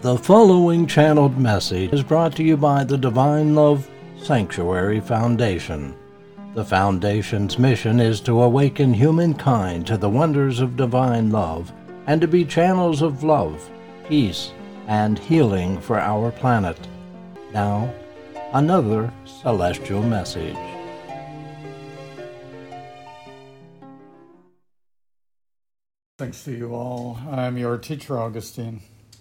The following channeled message is brought to you by the Divine Love Sanctuary Foundation. The Foundation's mission is to awaken humankind to the wonders of divine love and to be channels of love, peace, and healing for our planet. Now, another celestial message. Thanks to you all. I'm your teacher, Augustine.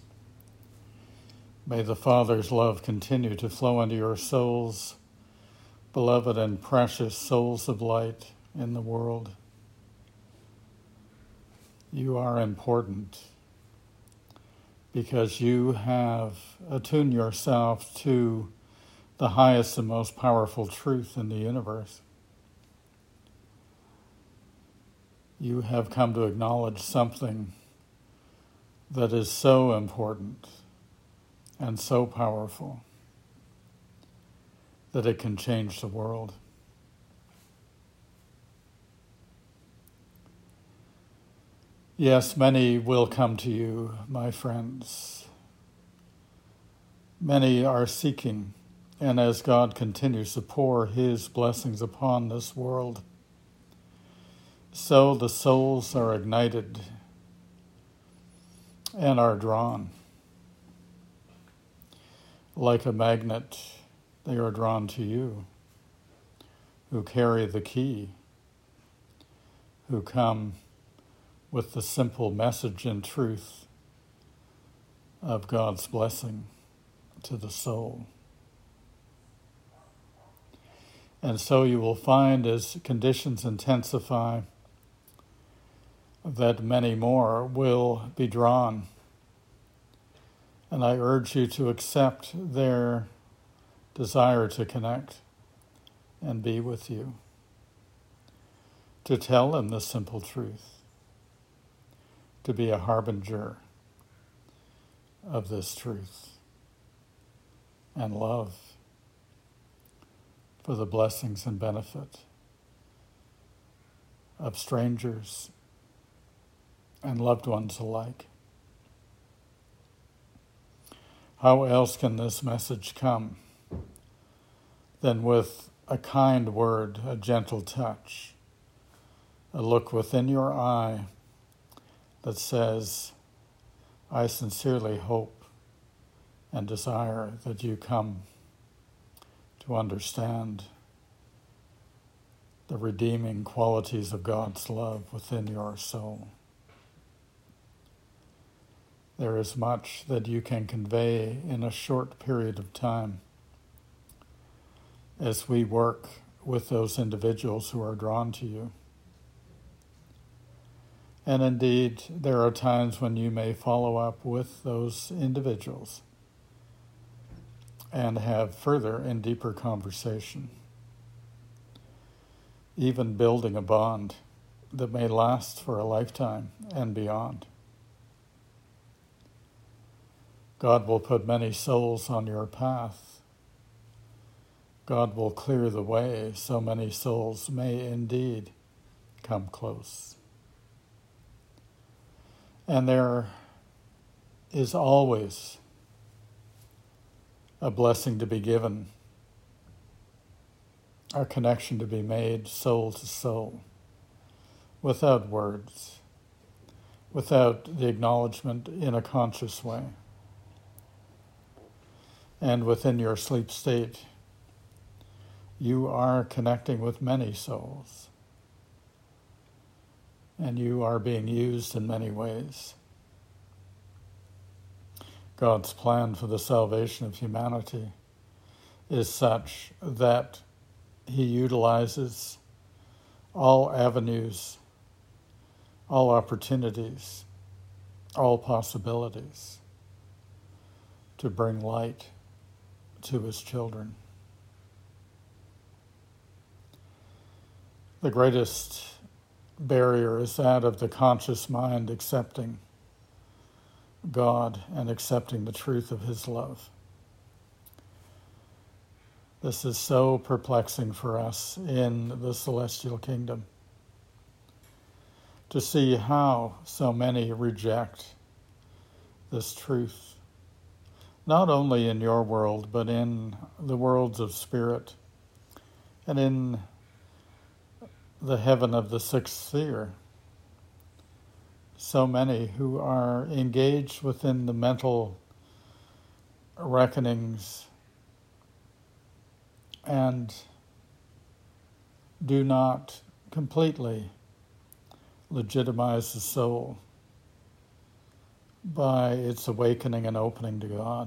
May the Father's love continue to flow into your souls, beloved and precious souls of light in the world. You are important because you have attuned yourself to the highest and most powerful truth in the universe. You have come to acknowledge something that is so important and so powerful that it can change the world. Yes, many will come to you, my friends. Many are seeking, and as God continues to pour His blessings upon this world, so the souls are ignited and are drawn. Like a magnet, they are drawn to you, who carry the key, who come with the simple message and truth of God's blessing to the soul. And so you will find, as conditions intensify, that many more will be drawn. And I urge you to accept their desire to connect and be with you, to tell them the simple truth, to be a harbinger of this truth and love for the blessings and benefit of strangers and loved ones alike. How else can this message come than with a kind word, a gentle touch, a look within your eye that says, I sincerely hope and desire that you come to understand the redeeming qualities of God's love within your soul. There is much that you can convey in a short period of time as we work with those individuals who are drawn to you. And indeed, there are times when you may follow up with those individuals and have further and deeper conversation, even building a bond that may last for a lifetime and beyond. God will put many souls on your path. God will clear the way so many souls may indeed come close. And there is always a blessing to be given, a connection to be made soul to soul, without words, without the acknowledgement in a conscious way. And within your sleep state, you are connecting with many souls. And you are being used in many ways. God's plan for the salvation of humanity is such that He utilizes all avenues, all opportunities, all possibilities to bring light to His children. The greatest barrier is that of the conscious mind accepting God and accepting the truth of His love. This is so perplexing for us in the celestial kingdom, to see how so many reject this truth not only in your world, but in the worlds of spirit and in the heaven of the sixth sphere. So many who are engaged within the mental reckonings and do not completely legitimize the soul by its awakening and opening to God.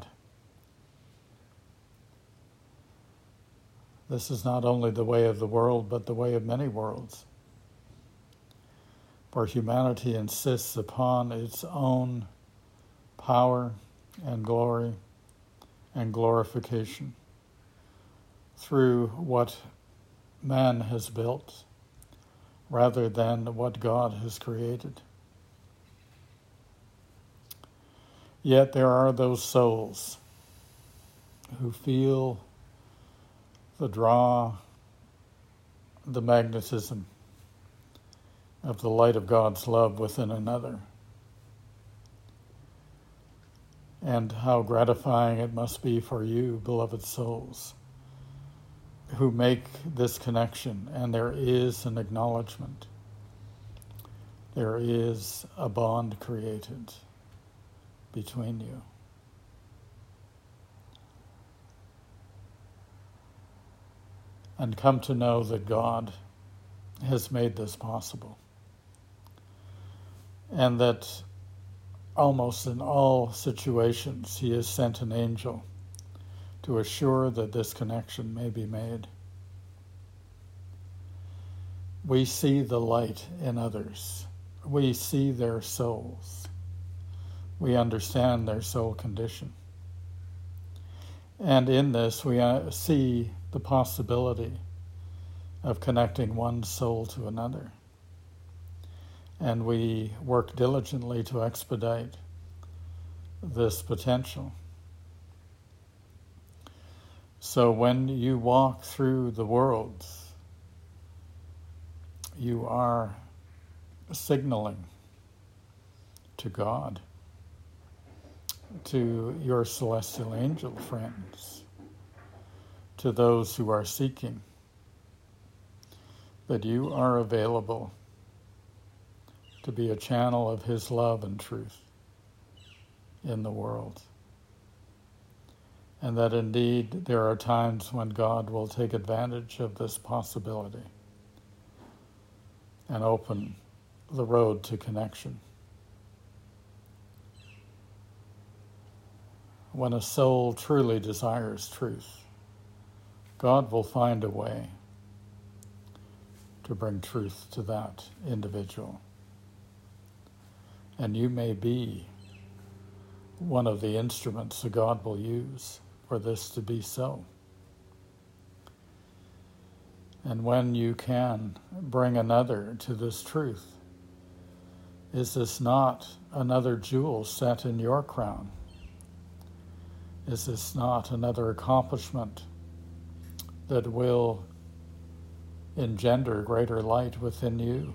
This is not only the way of the world, but the way of many worlds, where humanity insists upon its own power and glory and glorification through what man has built rather than what God has created. Yet there are those souls who feel the draw, the magnetism of the light of God's love within another, and how gratifying it must be for you, beloved souls, who make this connection, and there is an acknowledgement. There is a bond created between you. And come to know that God has made this possible. And that almost in all situations He has sent an angel to assure that this connection may be made. We see the light in others. We see their souls. We understand their soul condition. And in this we see the possibility of connecting one soul to another. And we work diligently to expedite this potential. So when you walk through the worlds, you are signaling to God, to your celestial angel friends, to those who are seeking, that you are available to be a channel of His love and truth in the world. And that indeed there are times when God will take advantage of this possibility and open the road to connection. When a soul truly desires truth, God will find a way to bring truth to that individual. And you may be one of the instruments that God will use for this to be so. And when you can bring another to this truth, is this not another jewel set in your crown? Is this not another accomplishment that will engender greater light within you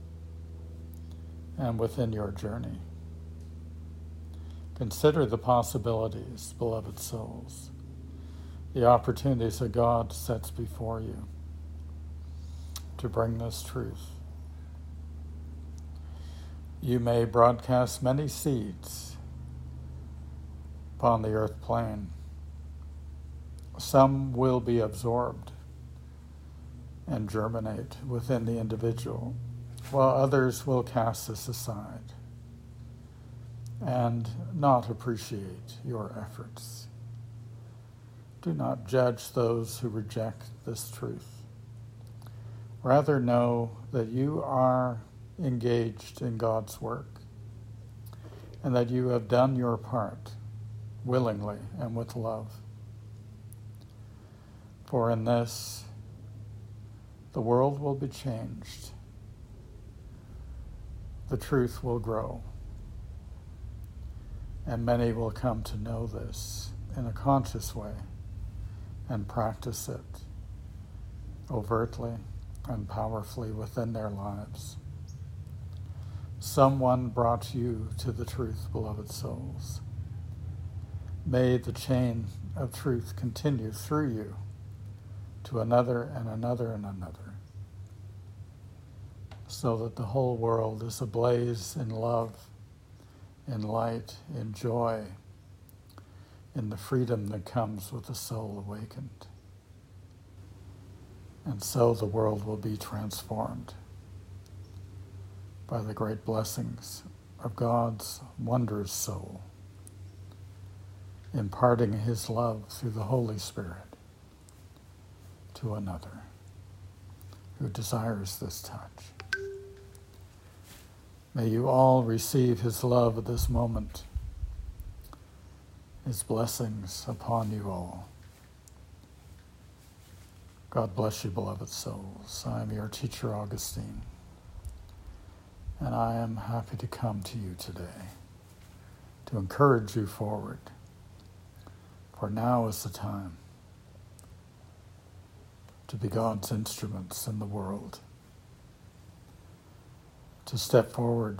and within your journey? Consider the possibilities, beloved souls, the opportunities that God sets before you to bring this truth. You may broadcast many seeds upon the earth plane. Some will be absorbed and germinate within the individual, while others will cast this aside and not appreciate your efforts. Do not judge those who reject this truth. Rather know that you are engaged in God's work and that you have done your part willingly and with love. For in this, the world will be changed. The truth will grow. And many will come to know this in a conscious way and practice it overtly and powerfully within their lives. Someone brought you to the truth, beloved souls. May the chain of truth continue through you to another and another and another, so that the whole world is ablaze in love, in light, in joy, in the freedom that comes with the soul awakened. And so the world will be transformed by the great blessings of God's wondrous soul, imparting his love through the Holy Spirit to another who desires this touch. May you all receive his love at this moment, his blessings upon you all. God bless you, beloved souls. I am your teacher, Augustine, and I am happy to come to you today to encourage you forward, for now is the time to be God's instruments in the world, to step forward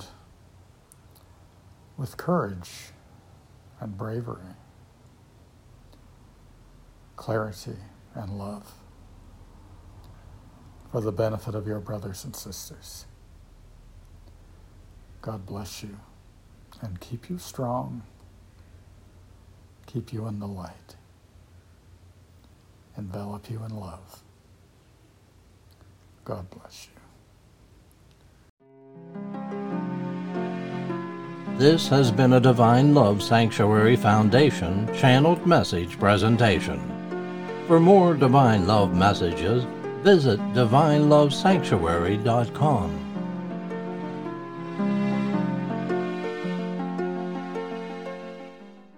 with courage and bravery, clarity and love, for the benefit of your brothers and sisters. God bless you and keep you strong, keep you in the light, envelop you in love. God bless you. This has been a Divine Love Sanctuary Foundation channeled message presentation. For more Divine Love messages, visit divinelovesanctuary.com.